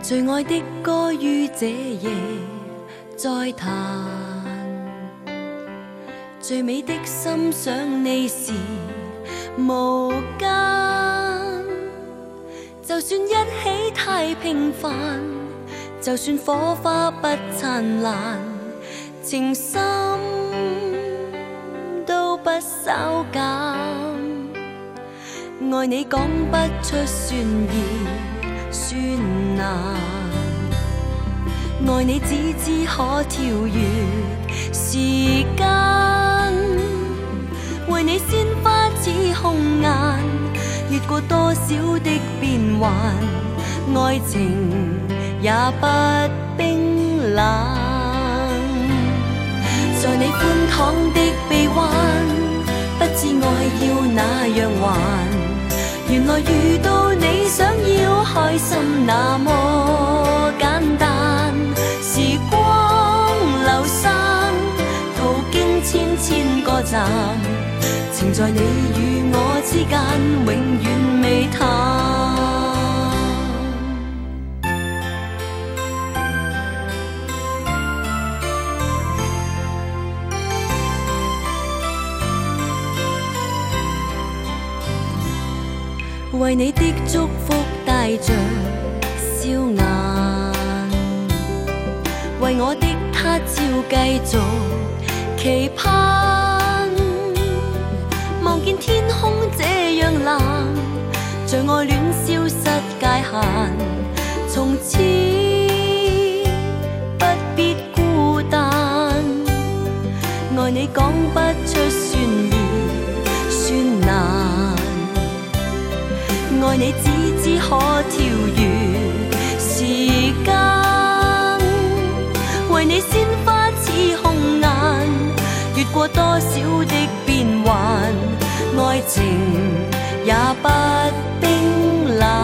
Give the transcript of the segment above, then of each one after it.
最愛的歌於這夜再彈，最美的心想你是無間。就算一起太平凡，就算火花不燦爛，情深都不稍減。愛你講不出算易算難，愛你只知可跳越時間，為你鮮花似紅顏，越過多少的變幻，愛情也不冰冷。在你寬敞的臂彎，不知愛要那樣還，原來遇到你想要開心那麼簡單。時光流散，途經千千個站，情在你與我之間永遠未淡。為你的祝福帶着笑顏，為我的他照繼續期盼。望見天空這樣藍，像愛戀消失界限，從此不必孤單。愛你講不出算易算難，愛你只知可跳越時間，為你鮮花似紅顏，越過多少的變幻，愛情也不冰冷。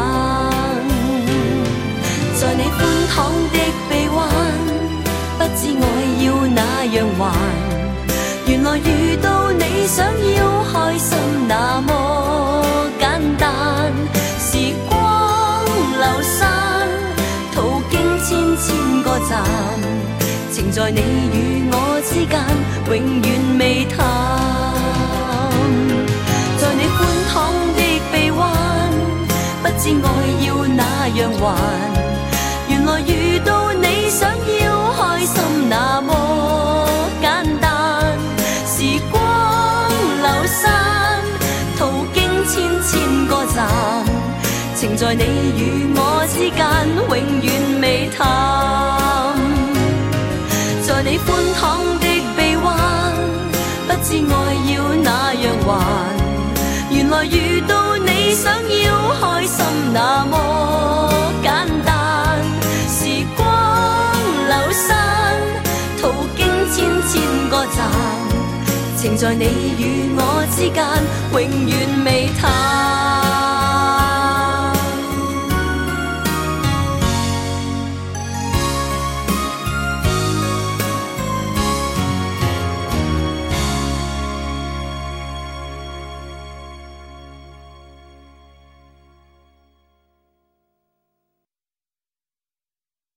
在你寬敞的臂彎，不知愛要那樣還，原來遇到你想要開心那麼簡單。時光流散，途經千千個站，情在你與我之間永遠未淡。在你寬敞的臂彎，不知愛要那樣還，原來遇到你想要開心那麼簡單。時光流散，途經千千個站，情在你與我之間永遠未淡。在你寬敞的臂彎，不知愛要那樣還，原來遇到你想要開心那麼簡單。時光流散，途經千千個站，情在你與我之間永遠未淡。